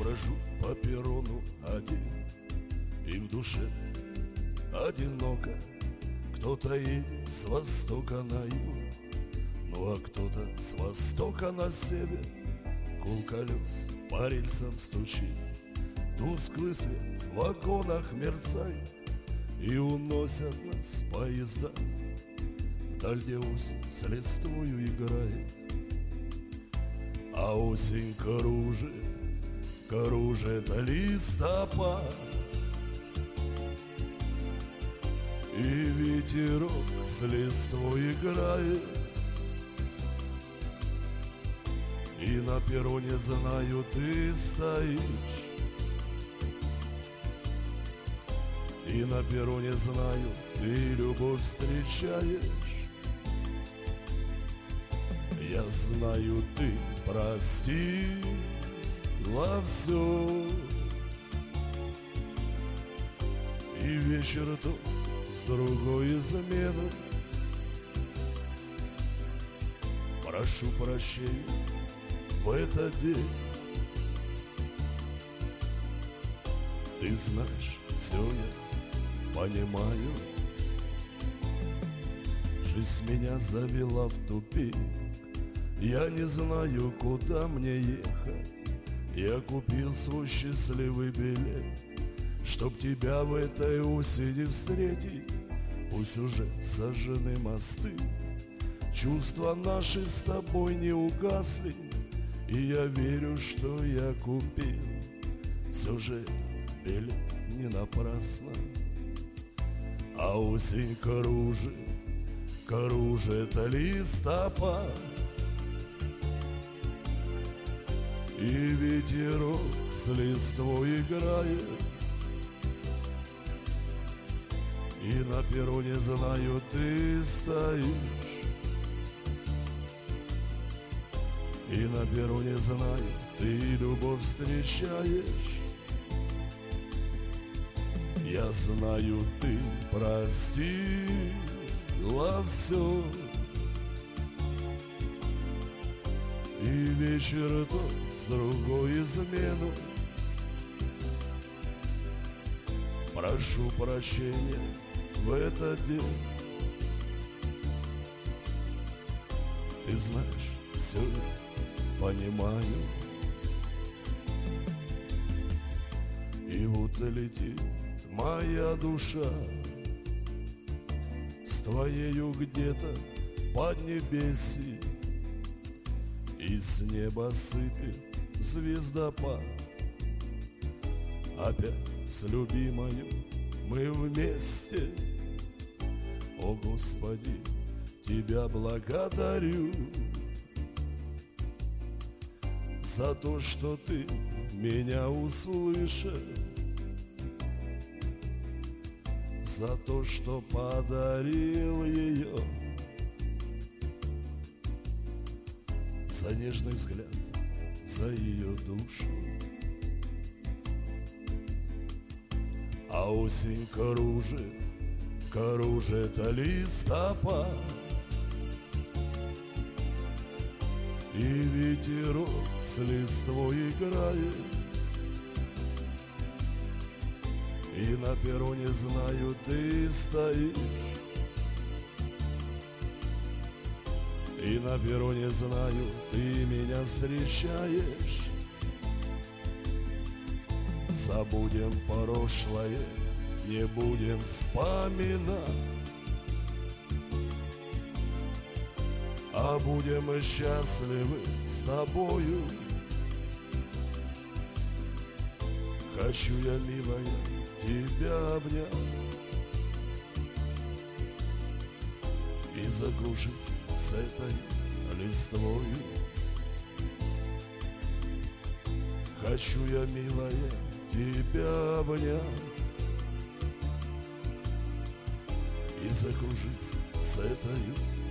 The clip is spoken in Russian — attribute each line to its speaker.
Speaker 1: брожу по перрону один, и в душе одиноко. Кто-то и с востока на юг, ну а кто-то с востока на север. Гул колес по рельсам стучит, тусклый свет в вагонах мерцает, и уносят нас поезда вдаль, где осень с листвою играет. А осень кружит, кружит листопад, и ветерок с листвой играет. И на перроне, знаю, ты стоишь, и на перроне, знаю, ты любовь встречаешь. Я знаю, ты простила все, и вечер тот с другой изменой. Прошу прощения в этот день. Ты знаешь, все я понимаю. Жизнь меня завела в тупик, я не знаю, куда мне ехать. Я купил свой счастливый билет, чтоб тебя в этой осени встретить. Пусть уже сожжены мосты, чувства наши с тобой не угасли, и я верю, что я купил все же этот билет не напрасно. А осень кружит, кружит листопад, и ветерок с листвой играет. И на перроне, знаю, ты стоишь, и на перроне, знаю, ты любовь встречаешь. Я знаю, ты простила все, и вечер тот с другой изменой. Прошу прощения в этот день. Ты знаешь, все я понимаю. И вот летит моя душа с твоею где-то в поднебесье, и с неба сыпет звездопад. Опять с любимою мы вместе. О, Господи, Тебя благодарю за то, что Ты меня услышал, за то, что подарил ее, за нежный взгляд, за ее душу. А осень кружит, кружит листопад, и ветерок с листвой играет. И на перроне, знаю, ты стоишь, и на перроне, знаю, ты меня встречаешь. Забудем прошлое, не будем вспоминать, а будем счастливы с тобою. Хочу я, милая, тебя обнять и закружиться с этой листвою. Хочу я, милая, тебя обнять и закружиться с этой